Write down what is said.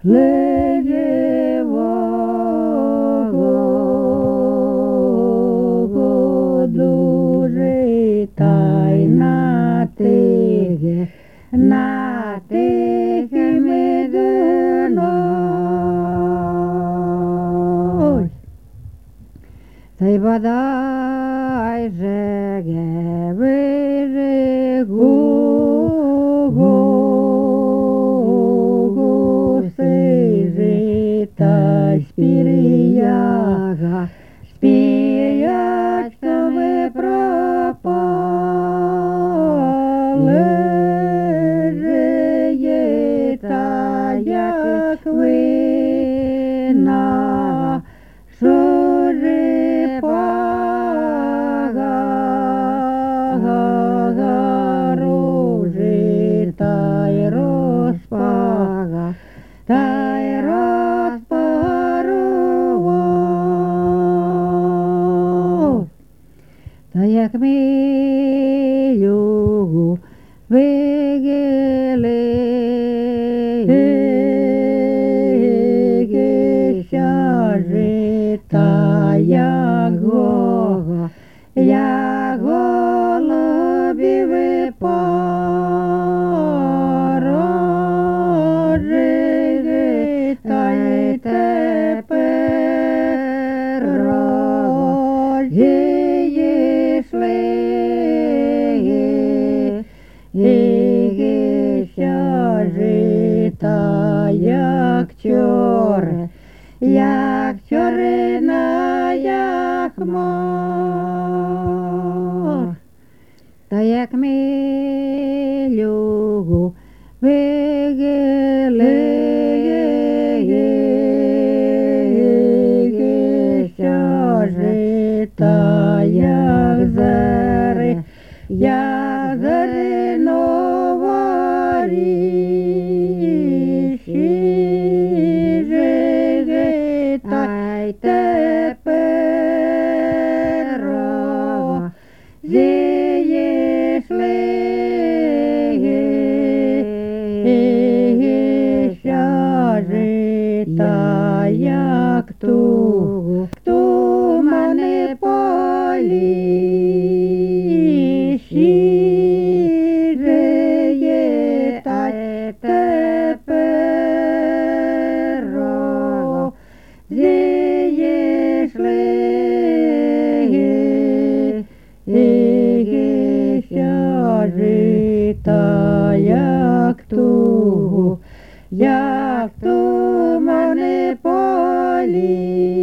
леживого дуже та й на тихе медно. Та й бодай же та спір'яга, спір'ять, що ви пропали, жиє та як вина, що ружі та й розпага, та й розпарував. Та як милю вигилися жита, як голубі випорожили, та й тепер розійшли. Гися жита, як чорна, як хмар. Та як милю вигилися жита, як зерноворіші жиги, та й тепер зійшли. Гися жита, як тумани полі, жиє, та й тепер зійшли. Гися жита, як тумани полі.